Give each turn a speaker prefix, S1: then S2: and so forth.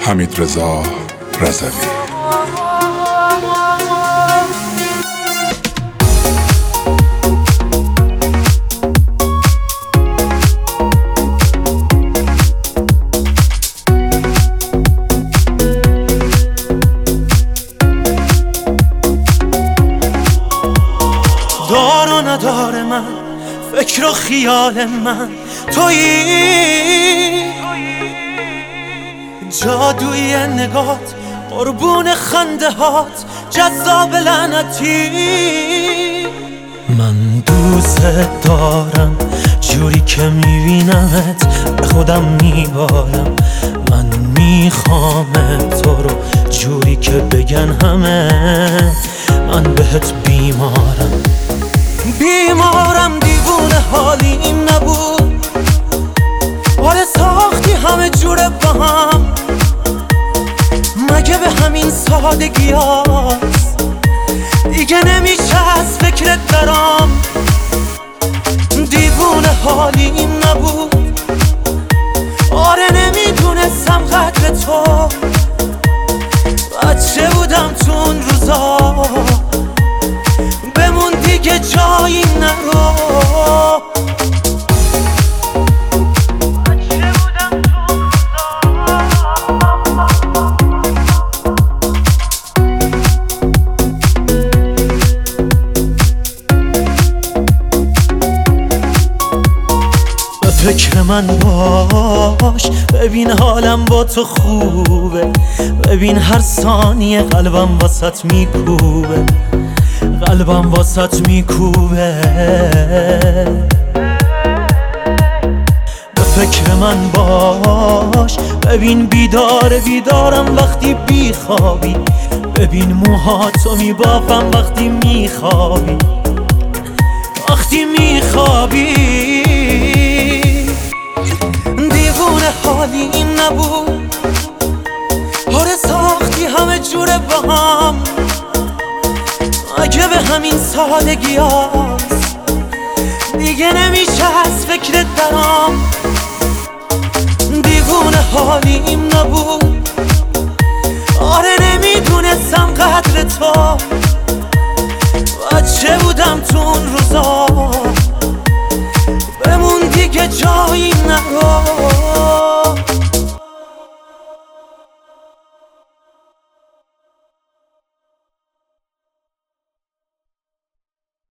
S1: حمیدرضا رضوی.
S2: دار و ندار من، فکر و خیال من تویی، جادوی نگات، قربون خنده هات، جذاب لعنتی. من دوست دارم جوری که میبینمت به خودم میبارم. من میخوام تو رو جوری که بگن همه من بهت بیمارم. دیوونه حالی این نبود، آره ساختی همه جوره با هم، مگه به همین سادگی هاست دیگه نمیشه از فکرت برام. دیوونه حالی این نبود، آره نمیدونستم قدر تو، بچه بودم تو اون روزا، بمون دیگه جایی نرو. به فکر من باش، ببین حالم با تو خوبه، ببین هر ثانیه قلبم واسط میکوبه، قلبم واسط میکوبه. به فکر من باش، ببین بیدارم وقتی بیخوابی، ببین موهاتو میبافم وقتی میخوابی، وقتی میخوابی. دیوونه حالی این نبود، آره ساختی همه جوره با هم، مگه به همین سادگی هاست دیگه نمیشه از فکرت برام. دیوونه حالی این نبود، آره نمیدونستم قدر تو، بچه بودم تو اون روزا، بمون دیگه جایی نرو.